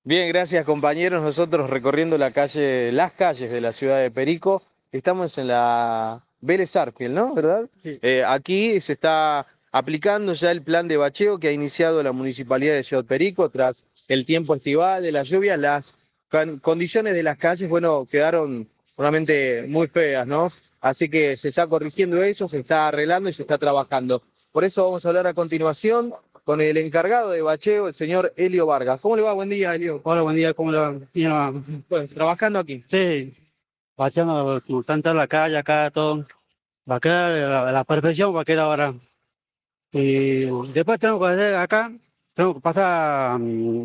Bien, gracias compañeros. Nosotros recorriendo las calles de la ciudad de Perico, estamos en la Vélez Sarsfield, ¿no? ¿Verdad? Sí. Aquí se está aplicando ya el plan de bacheo que ha iniciado la Municipalidad de Ciudad Perico tras el tiempo estival de las lluvias. Las condiciones de las calles, bueno, quedaron realmente muy feas, ¿no? Así que se está corrigiendo eso, se está arreglando y se está trabajando. Por eso vamos a hablar a continuación con el encargado de bacheo, el señor Elio Vargas. ¿Cómo le va? Buen día, Elio. Hola, buen día, ¿cómo le va? Bien, Bueno, trabajando aquí. sí, paseando como tanta la calle acá, todo. Va a quedar la perfección, va a quedar ahora. Y después tengo que hacer acá, tengo que pasar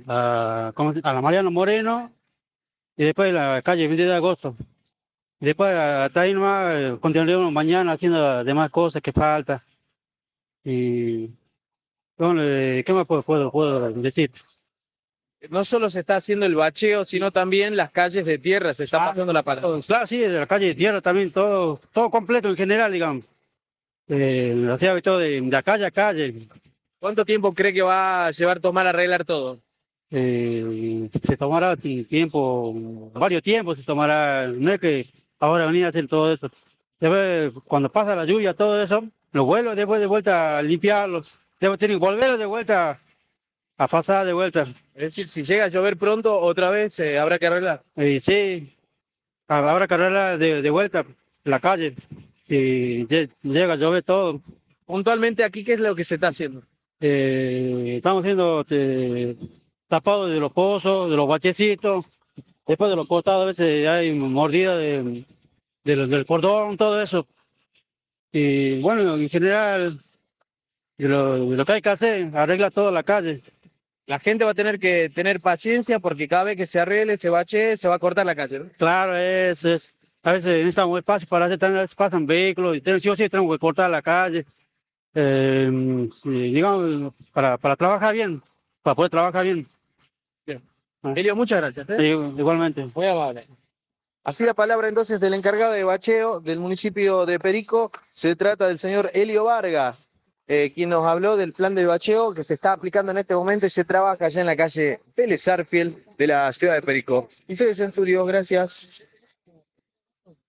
a la Mariano Moreno y después la calle 22 de agosto. Y después hasta ahí nomás continuaremos mañana haciendo las demás cosas que falta. Y bueno, ¿qué más puedo decir? No solo se está haciendo el bacheo, sino también las calles de tierra, se está pasando la palabra. Claro, sí, de la calle de tierra también, todo completo en general, digamos. Hacía todo de calle a calle. ¿Cuánto tiempo cree que va a llevar tomar arreglar todo? Se tomará tiempo, varios tiempos se tomará. No es que ahora venir a hacer todo eso. Después, cuando pasa la lluvia, todo eso, los vuelos después de vuelta a limpiarlos. Después tienen que volver de vuelta a pasar de vuelta. Es decir, si llega a llover pronto, otra vez habrá que arreglar. Sí, habrá carrera de vuelta la calle. Y llega a llover todo. Puntualmente aquí, ¿qué es lo que se está haciendo? Estamos haciendo tapado de los pozos, de los bachecitos, después de los costados a veces hay mordida del cordón, todo eso. Y bueno, en general, lo que hay que hacer, arregla toda la calle. La gente va a tener que tener paciencia porque cada vez que se arregle, se bachee, se va a cortar la calle, ¿no? Claro, a veces necesitamos espacio para hacer, también a veces pasan vehículos, y sí o sí tenemos que cortar la calle, sí, digamos, para trabajar bien, para poder trabajar bien. Bien. Ah, Elio, muchas gracias. sí, igualmente. Muy amable. Así la palabra entonces del encargado de bacheo del municipio de Perico, se trata del señor Elio Vargas, quien nos habló del plan de bacheo que se está aplicando en este momento y se trabaja allá en la calle Vélez Sarsfield de la ciudad de Perico. Y Fede Centurio, gracias.